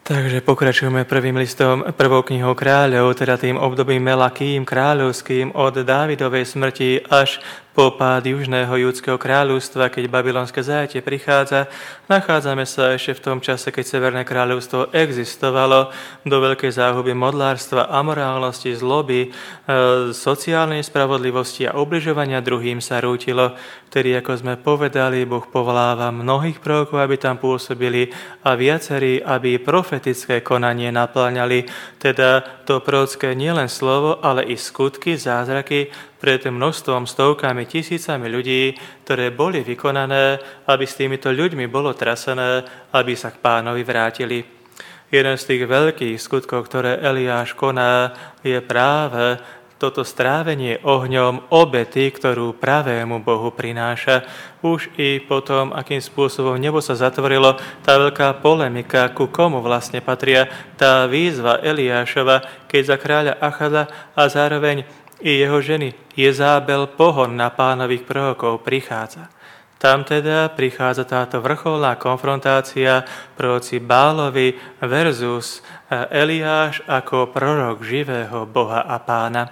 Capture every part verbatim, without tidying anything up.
Takže pokračujeme prvým listom, prvou knihou kráľov, teda tým obdobím Melakým kráľovským od Dávidovej smrti až po pád južného judského kráľovstva, keď babylonské zajatie prichádza. Nachádzame sa ešte v tom čase, keď Severné kráľovstvo existovalo, do veľkej záhuby modlárstva, amorálnosti, zloby, e, sociálnej spravodlivosti a ubližovania druhým sa rútilo. Vtedy, ako sme povedali, Boh povoláva mnohých prorokov, aby tam pôsobili a viacerí, aby profetické konanie naplňali, teda to prorocké nielen slovo, ale i skutky, zázraky pred množstvom, stovkami, tisícami ľudí, ktoré boli vykonané, aby s týmito ľuďmi bolo trasené, aby sa k Pánovi vrátili. Jeden z tých veľkých skutkov, ktoré Eliáš koná, je práve toto strávenie ohňom obety, ktorú pravému Bohu prináša. Už i potom, akým spôsobom nebo sa zatvorilo, tá veľká polemika, ku komu vlastne patria tá výzva Eliášova, keď za kráľa Achaza a zároveň i jeho ženy Jezábel, pohon na Pánových prorokov, prichádza. Tam teda prichádza táto vrcholná konfrontácia proroci Bálovi versus Eliáš ako prorok živého Boha a Pána.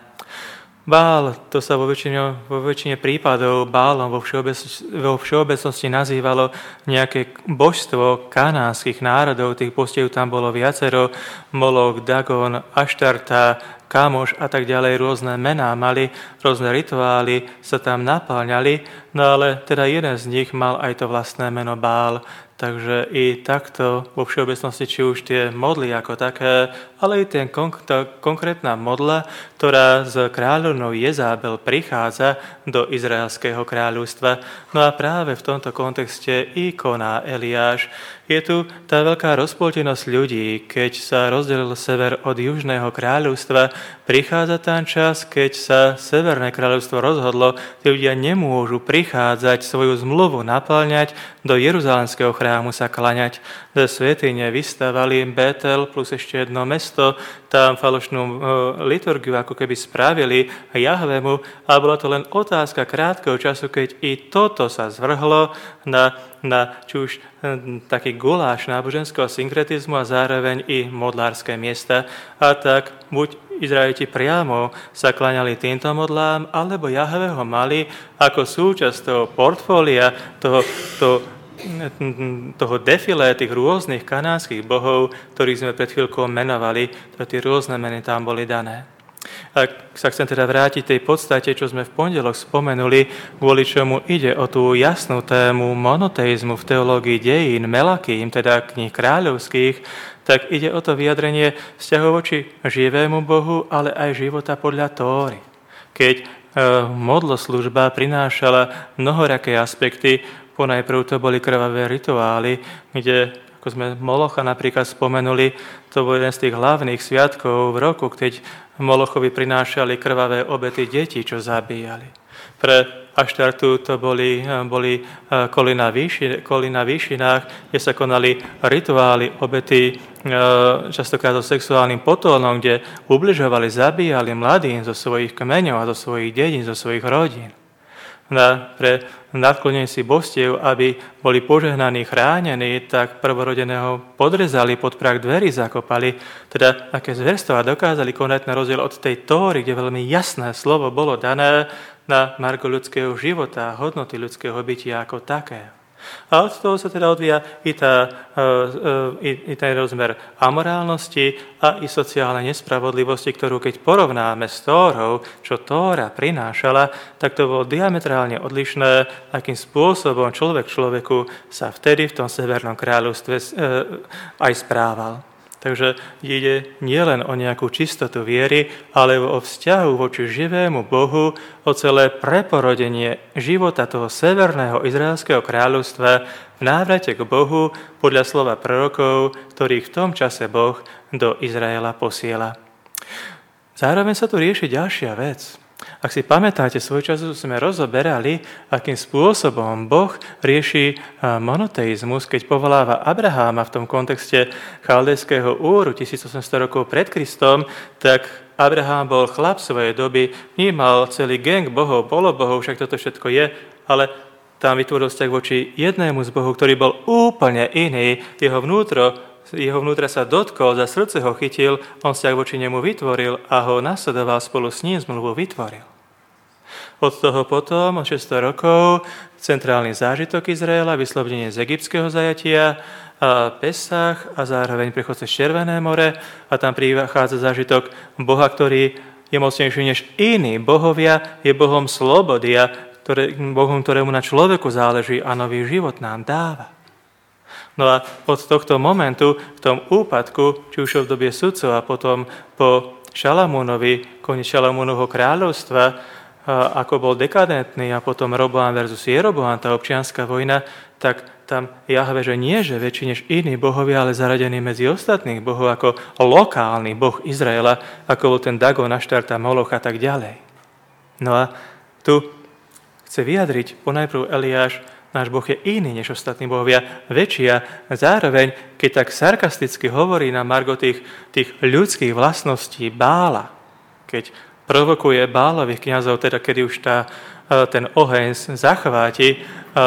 Bál, to sa vo väčšine, vo väčšine prípadov Bálom vo, všeobec, vo všeobecnosti nazývalo nejaké božstvo kanánskych národov, tých postiev tam bolo viacero, Molok, Dagon, Aštarta, Kamoš a tak ďalej, rôzne mená mali, rôzne rituály sa tam naplňali, no ale teda jeden z nich mal aj to vlastné meno Bál. Takže i takto vo všeobecnosti, či už tie modly ako také, ale i ten konk- konkrétna modla, ktorá z kráľovnou Jezábel prichádza do izraelského kráľovstva. No a práve v tomto kontexte i koná Eliáš. Je tu tá veľká rozpoltenosť ľudí, keď sa rozdelil sever od južného kráľovstva, prichádza tam čas, keď sa Severné kráľovstvo rozhodlo, tí ľudia nemôžu prichádzať, svoju zmluvu naplňať, do Jeruzalemského chrámu sa klaňať. Do svätyne vystavali Bétel plus ešte jedno mesto, tam falošnú e, liturgiu ako keby spravili Jahvemu a bola to len otázka krátkeho času, keď i toto sa zvrhlo na, na či už e, taký guláš náboženského synkretizmu a zároveň i modlárske miesta. A tak buď Izraeliti priamo sa klaňali týmto modlám, alebo Jahveho mali ako súčasť toho portfólia, toho, toho toho defilé tých rôznych kanánskych bohov, ktorých sme pred chvíľkou menovali, to tie rôzne meny tam boli dané. Ak sa chcem teda vrátiť tej podstate, čo sme v pondelok spomenuli, kvôli čomu ide o tú jasnú tému monoteizmu v teológii dejín, Melakým, teda kníh kráľovských, tak ide o to vyjadrenie vzťahov voči živému Bohu, ale aj života podľa Tóry. Keď e, modloslužba prinášala mnohoraké aspekty, ponajprv to boli krvavé rituály, kde, ako sme Molocha napríklad spomenuli, to bol jeden z tých hlavných sviatkov v roku, keď Molochovi prinášali krvavé obety detí, čo zabíjali. Pre Aštartu to boli, boli koly na, výši, koly na výšinách, kde sa konali rituály, obety, častokrát so sexuálnym potónom, kde ubližovali, zabíjali mladým zo svojich kmeňov a zo svojich dedín, zo svojich rodín. Na, pre nadklonenie si božstiev, aby boli požehnaní, chránení, tak prvorodeného podrezali, pod prach dverí zakopali. Teda aké zverstvá dokázali konať na rozdiel od tej Tóry, kde veľmi jasné slovo bolo dané na margo ľudského života, hodnoty ľudského bytia ako také. A od toho sa teda odvíja i, tá, i, i ten rozmer amorálnosti a i sociálnej nespravodlivosti, ktorú keď porovnáme s Tórou, čo Tóra prinášala, tak to bolo diametrálne odlišné, akým spôsobom človek človeku sa vtedy v tom Severnom kráľovstve aj správal. Takže ide nielen o nejakú čistotu viery, ale o vzťahu voči živému Bohu, o celé preporodenie života toho severného izraelského kráľovstva v návrate k Bohu podľa slova prorokov, ktorých v tom čase Boh do Izraela posiela. Zároveň sa tu rieši ďalšia vec. Ak si pamätáte, svoj času sme rozoberali, akým spôsobom Boh rieši monoteizmus, keď povoláva Abraháma v tom kontexte chaldejského Úru tisícosemsto rokov pred Kristom, tak Abrahám bol chlap svojej doby, vnímal celý gang bohov, polobohov, však toto všetko je, ale tam vytvoril vzťah voči jednému z bohov, ktorý bol úplne iný, jeho vnútro jeho vnútra sa dotkol, za srdce ho chytil, on vzťah voči nemu vytvoril a ho nasledoval, spolu s ním zmluvu vytvoril. Od toho potom, od šesťsto rokov, centrálny zážitok Izraela, vyslobodenie z egyptského zajatia, a Pesach a zároveň prechod cez Červené more a tam prichádza zážitok Boha, ktorý je mocnejší než iní bohovia, je Bohom slobody a ktoré, Bohom, ktorému na človeku záleží a nový život nám dáva. No a od tohto momentu, v tom úpadku, či už v dobie sudcov a potom po Šalamúnovi, koniec Šalamúnovho kráľovstva, ako bol dekadentný a potom Roboam versus Jeroboam, tá občianska vojna, tak tam Jahve, že nie, že väčší než iní bohovia, ale zaradený medzi ostatných bohov ako lokálny boh Izraela, ako bol ten Dagon, Aštarta, Moloch a tak ďalej. No a tu chce vyjadriť ponajprv Eliáš, náš Boh je iný než ostatní bohovia, väčší a zároveň, keď tak sarkasticky hovorí na margo tých, tých ľudských vlastností Bála, keď provokuje Bálových kňazov, teda kedy už tá, ten oheň zachváti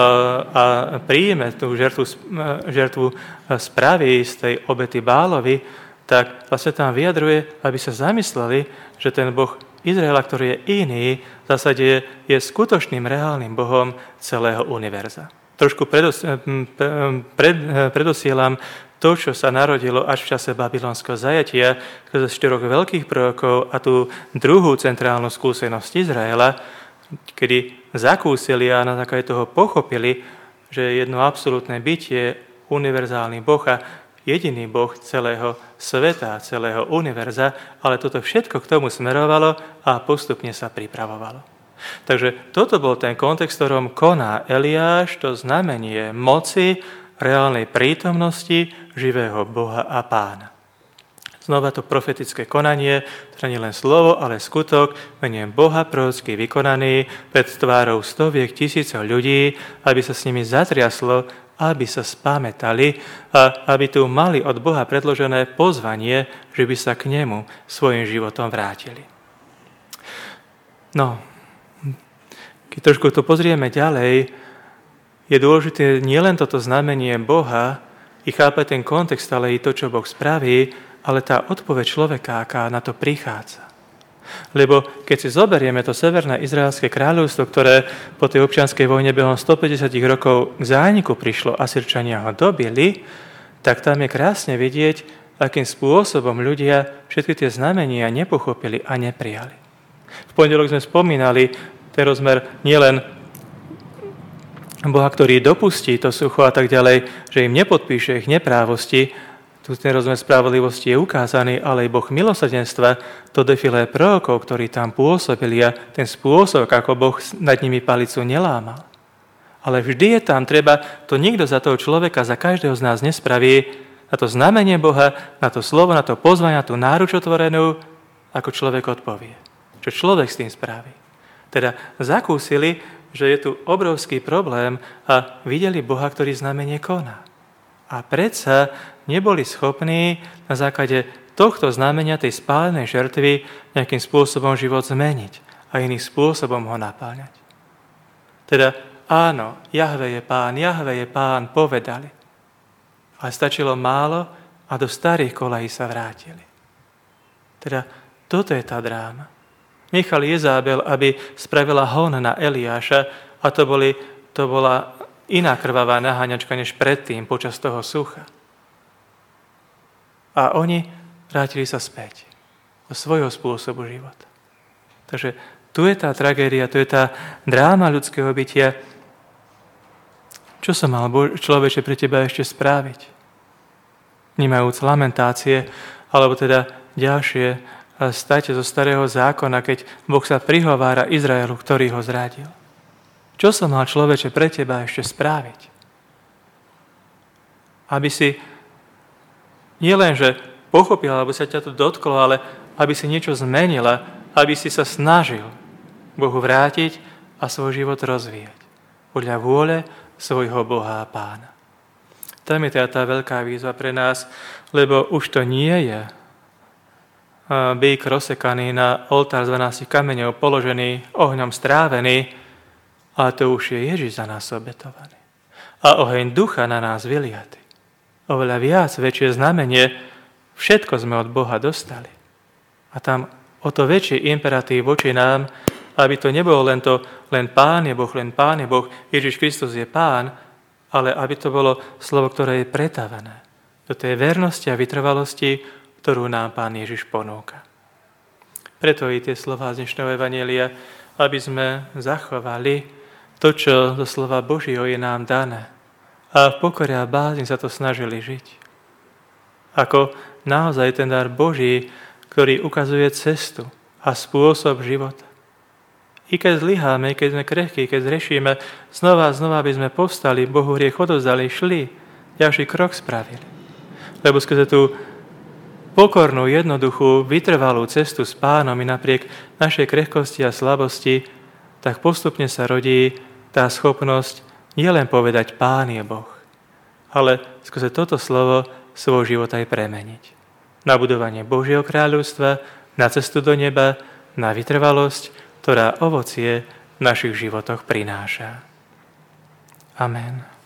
a príjme tú žertvu, žertvu spraví z tej obety Bálovi, tak vlastne tam vyjadruje, aby sa zamysleli, že ten Boh Izraela, ktorý je iný, v zásade je, je skutočným reálnym Bohom celého univerza. Trošku predos, pred, predosielam to, čo sa narodilo až v čase babylonského zajatia, zo štyroch veľkých prorokov a tú druhú centrálnu skúsenosť Izraela, kedy zakúsili a na základe toho pochopili, že jedno absolútne bytie, univerzálny Boh a jediný Boh celého sveta, celého univerza, ale toto všetko k tomu smerovalo a postupne sa pripravovalo. Takže toto bol ten kontext, v ktorom koná Eliáš, to znamenie moci, reálnej prítomnosti živého Boha a Pána. Znova to profetické konanie, teda nie len slovo, ale skutok, menujem Boha prorocky vykonaný pred tvárou stoviek tisícov ľudí, aby sa s nimi zatriaslo, aby sa spamätali a aby tu mali od Boha predložené pozvanie, že by sa k nemu svojim životom vrátili. No, keď trošku to pozrieme ďalej, je dôležité nielen toto znamenie Boha i chápať ten kontext, ale i to, čo Boh spraví, ale tá odpoveď človeka, aká na to prichádza. Lebo keď si zoberieme to severné izraelské kráľovstvo, ktoré po tej občianskej vojne behom stopäťdesiat rokov k zániku prišlo, Asyrčania ho dobili, tak tam je krásne vidieť, akým spôsobom ľudia všetky tie znamenia nepochopili a neprijali. V pondelok sme spomínali ten rozmer nielen Boha, ktorý dopustí to sucho a tak ďalej, že im nepodpíše ich neprávosti, tu ten rozmer spravodlivosti je ukázaný, ale aj Boh milosrdenstva, to defilé prorokov, ktorí tam pôsobili a ten spôsob, ako Boh nad nimi palicu nelámal. Ale vždy je tam treba, to nikto za toho človeka, za každého z nás nespraví, na to znamenie Boha, na to slovo, na to pozvanie, na tú náruč otvorenú, ako človek odpovie. Čo človek s tým spraví. Teda zakúsili, že je tu obrovský problém a videli Boha, ktorý znamenie koná. A predsa neboli schopní na základe tohto znamenia tej spálenej žertvy nejakým spôsobom život zmeniť a iným spôsobom ho napáľať. Teda áno, Jahve je Pán, Jahve je Pán, povedali. Ale stačilo málo a do starých kolají sa vrátili. Teda toto je tá dráma. Nechali Jezábel, aby spravila hon na Eliáša a to, boli, to bola iná krvavá naháňačka než predtým počas toho sucha. A oni vrátili sa späť do svojho spôsobu života. Takže tu je tá tragédia, tu je tá dráma ľudského bytia. Čo som mal, človeče, pre teba ešte spraviť? Vnímajúc lamentácie, alebo teda ďalšie state zo starého zákona, keď Boh sa prihovára Izraelu, ktorý ho zradil. Čo som mal, človeče, pre teba ešte spraviť? Aby si nielen, že pochopil, alebo sa ťa to dotklo, ale aby si niečo zmenila, aby si sa snažil Bohu vrátiť a svoj život rozvíjať. Podľa vôle svojho Boha a Pána. Tam je teda tá veľká výzva pre nás, lebo už to nie je bík rozsekaný na oltár z dvanástich kameňov, položený, ohňom strávený, ale to už je Ježiš za nás obetovaný. A oheň ducha na nás vyliatý. oveľa viac, väčšie znamenie, všetko sme od Boha dostali. A tam o to väčší imperatív voči nám, aby to nebolo len to, len Pán je Boh, len Pán je Boh, Ježiš Kristus je Pán, ale aby to bolo slovo, ktoré je pretavené do tej vernosti a vytrvalosti, ktorú nám Pán Ježiš ponúka. Preto i tie slová z dnešného evanjelia, aby sme zachovali to, čo zo slova Božieho je nám dané. A v pokore a bázni sa to snažili žiť. Ako naozaj ten dar Boží, ktorý ukazuje cestu a spôsob života. I keď zlyháme, keď sme krehkí, keď zrešíme, znova a znova by sme povstali, Bohu hriech odovzdali, šli, ďalší krok spravili. Lebo skrze tú pokornú, jednoduchú, vytrvalú cestu s Pánom i napriek našej krehkosti a slabosti, tak postupne sa rodí tá schopnosť nielen povedať Pán je Boh, ale skrze toto slovo svoj život aj premeniť. Na budovanie Božieho kráľovstva, na cestu do neba, na vytrvalosť, ktorá ovocie v našich životoch prináša. Amen.